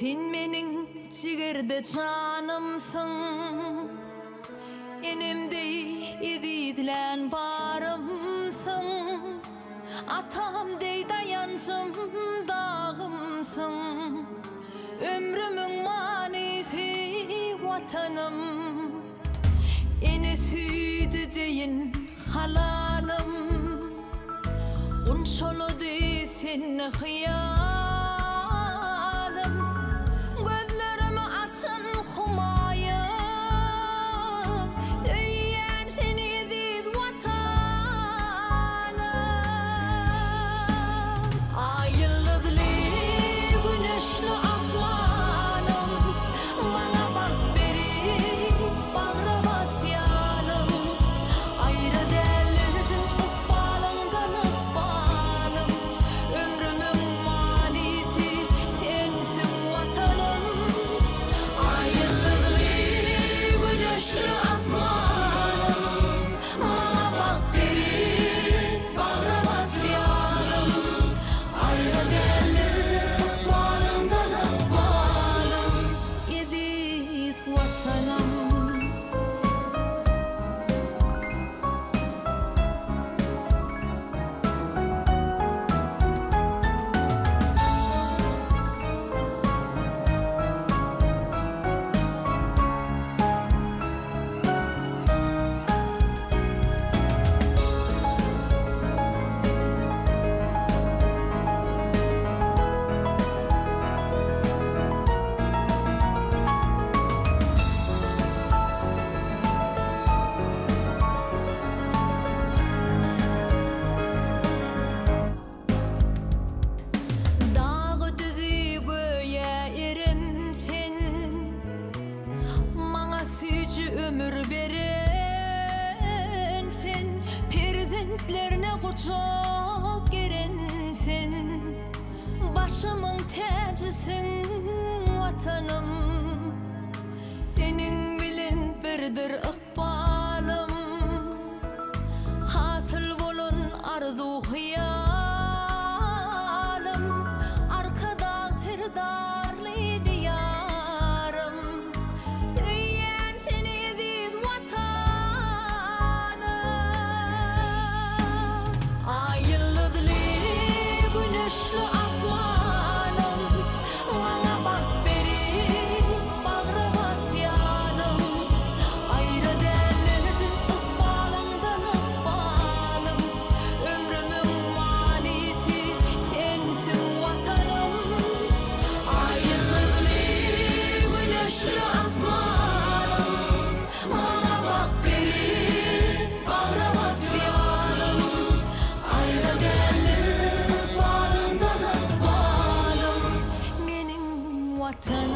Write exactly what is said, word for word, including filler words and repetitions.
Sen mening jigerde canımsın, enimde ididilen barımsın. Atam dey dayancım dağımsın, ömrümün manisi vatanım. Eni süydü deyin halalım, unşolu dey sen hıyalım. Gözlerimi açın humayım, söyleyen seni aziz vatanım. Ay yıldızlı güneşli asmanım, bana bak beri bağrıma basyanım. Ayrı derlerdim ıkbalından ıkbalım, ömrümün manisi sensin vatanım. Ay yıldızlı güneşli asmanım, bana bak beri bağrıma basyanım. Ayrı derlerdim ıkbalından ıkbalım, aziz vatanım. Dağı düzü göğe erimsin, bana sücü ömür verensin. Perzentlerine kucak gerensin, başımın tacısın vatanım. Senin bilin birdir ıkbalım, hasıl bolun arzu hıyalım. Arkada serdarlı diyarım, söyleyen seni aziz vatanım. Ay yıldızlı güneşli asmanım, bana bak beri bağrıma basyanım. Ayrı derlerdim ıkbalından ıkbalım, ömrümün manisi sensin vatanım. Ay yıldızlı güneşli asmanım, bana bak beri bağrıma basyanım. Ayrı derlerdim ıkbalından ıkbalım, benim vatanım.